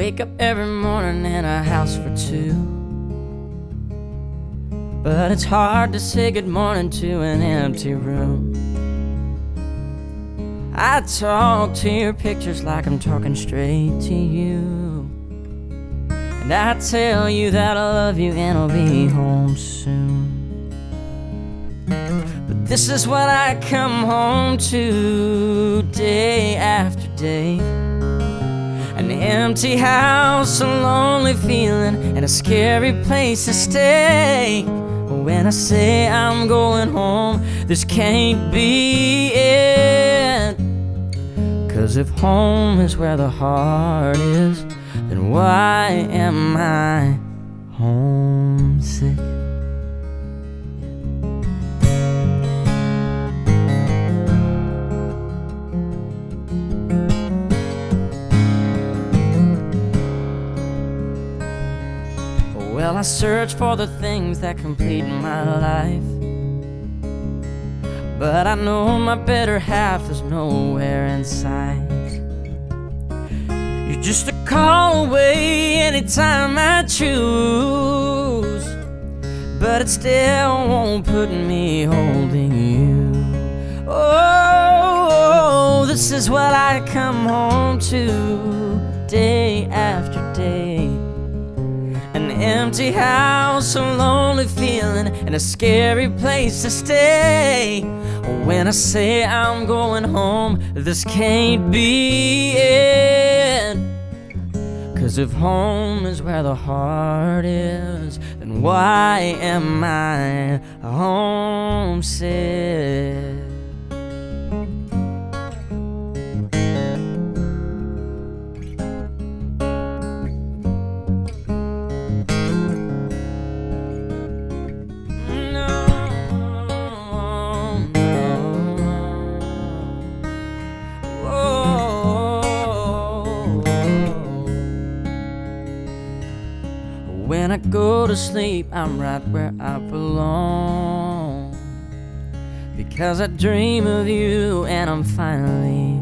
wake up every morning in a house for two, but it's hard to say good morning to an empty room. I talk to your pictures like I'm talking straight to you, and I tell you that I love you and I'll be home soon. But this is what I come home to day after day: an empty house, a lonely feeling, and a scary place to stay. When I say I'm going home, this can't be it. 'Cause if home is where the heart is, then why am I homesick? Well, I search for the things that complete my life, but I know my better half is nowhere in sight. You're just a call away anytime I choose, but it still won't put me holding you. Oh, this is what I come home to day after day: an empty house, a lonely feeling, and a scary place to stay. When I say I'm going home, this can't be it. 'Cause if home is where the heart is, then why am I homesick? When I go to sleep, I'm right where I belong, because I dream of you and I'm finally